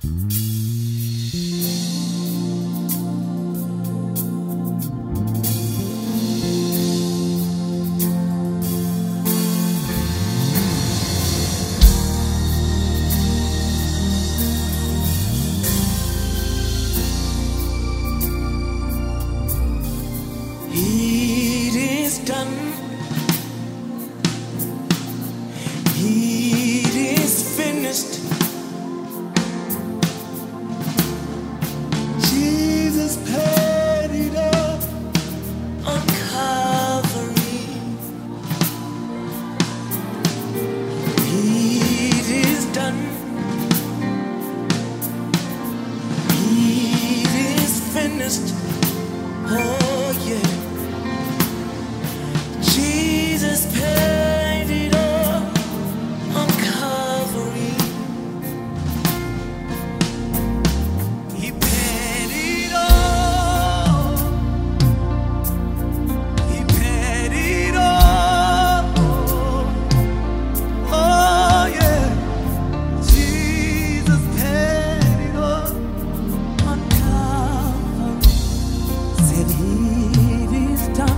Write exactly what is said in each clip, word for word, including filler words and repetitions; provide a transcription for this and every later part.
It is done. It is finished. Jesus paid it all on Calvary. It is done. It is finished. Oh yeah. Jesus paid it all on Calvary. He paid it all. He paid it all. Oh yeah. Jesus paid it all on Calvary. Said it is done.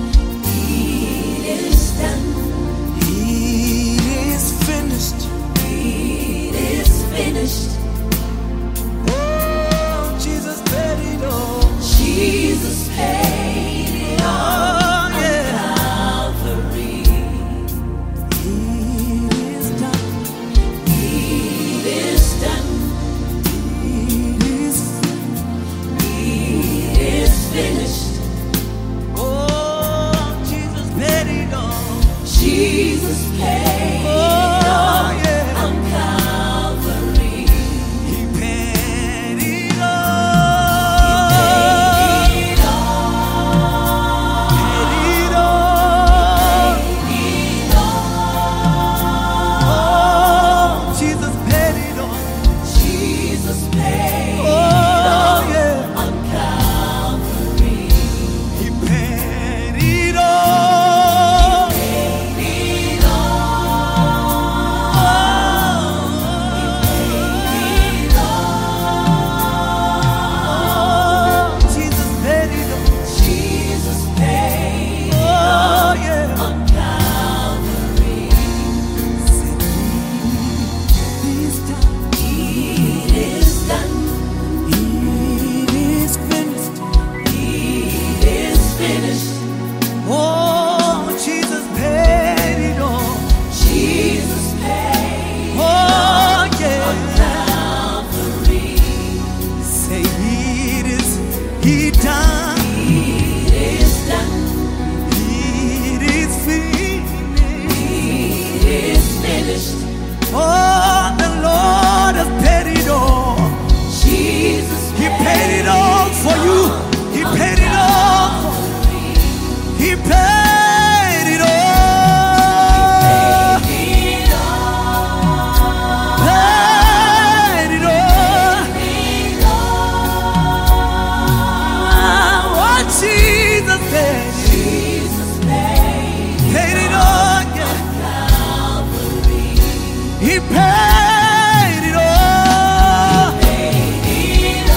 Oh, Jesus paid it all. Jesus paid it all Oh, yeah. on Calvary. It is done. It is done. It is It is finished. Oh, Jesus paid it all. Jesus paid it Oh, all yeah. on Calvary. He paid it all. Paid it all. Paid it all. Paid it all. Oh, Jesus paid it all. Jesus paid it Oh, all yeah. on Calvary. He paid it all. Paid it all. Paid it all. Jesus paid it all. Jesus paid it Oh, all yeah. on Calvary. Said it is done. It is done. It is finished. It is finished. Oh, Jesus paid it all. Jesus paid it Oh, all on yeah. Calvary. Say it is he done. It is done. It is finished. It is finished. Oh, the Lord has paid it all. Jesus He paid it all for you. He paid it all. He paid it all. paid it all. Paid it all. Paid it all. Oh, Jesus paid it. Jesus paid Paid it all. Yeah. Calvary. He paid it all. Paid it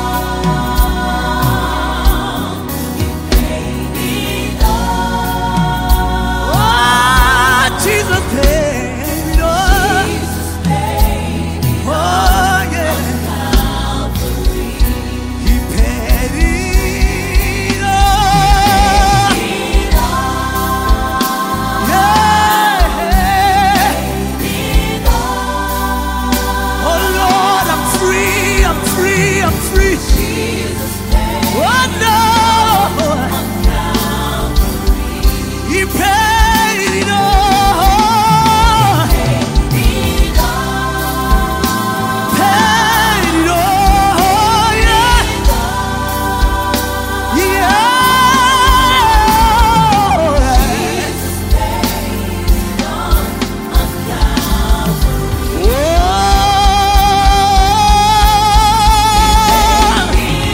all. Paid it all. Oh, Jesus paid it all. Jesus paid it Oh, yeah. Calvary. He paid it all. Paid it all. Yeah. Paid it all. Oh, Lord, I'm free. I'm free. I'm free. Jesus paid Oh, no. on Calvary. He paid it all. Paid it all. Paid it all. Yeah. Yeah. Jesus paid it all on Calvary. Oh.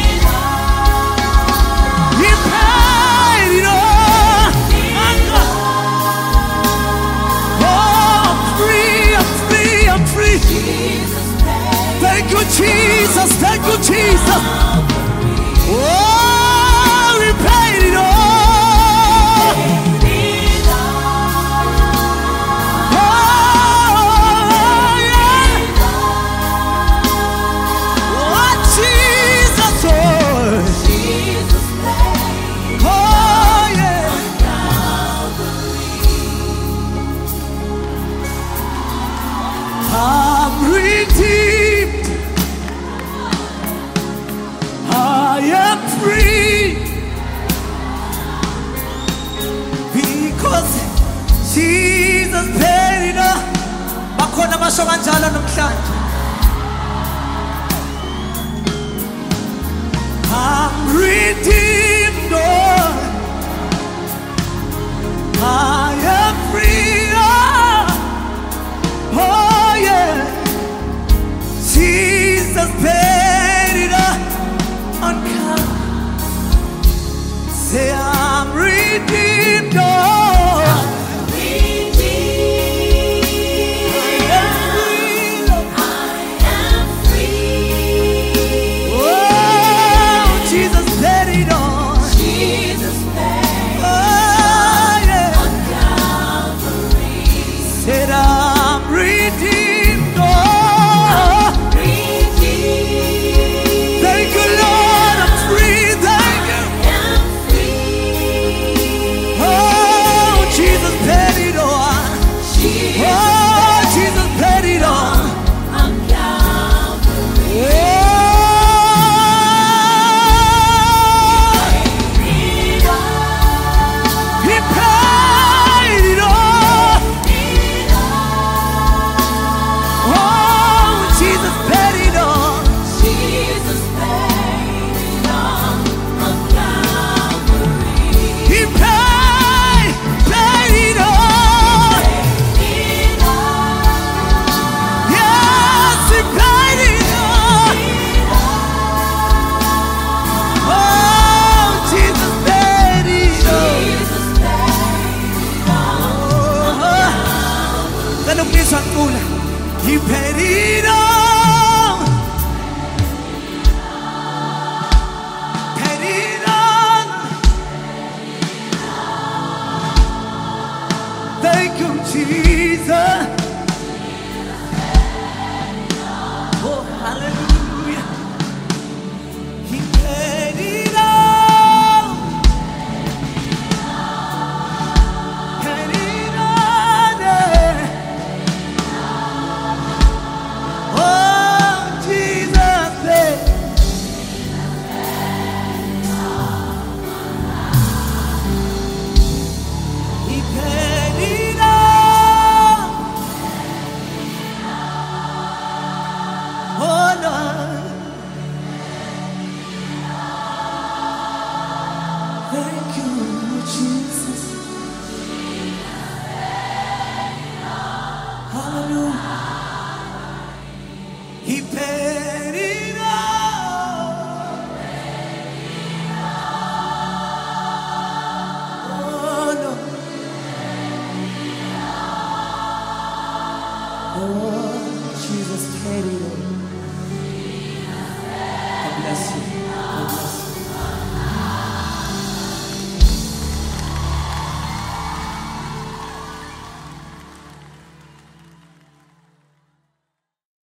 He paid it all. Jesus, thank you, Jesus. Oh, we paid it all. Oh, yeah. Oh, Jesus, oh. Oh, yeah. I'm redeemed. I am free because Jesus paid it all. Bakhona basho kanjalo namhlanje. I'm redeemed, Lord. I am free. Oh, oh yeah. Jesus paid it all on Calvary. Say I'm redeemed, Lord. He paid it all. Paid it all. Thank you, Jesus. Oh, hallelujah. He paid it all. Paid it all. Yeah. Thank you, Jesus. Hallelujah. He paid it all. Oh, no. Oh, Jesus paid it all.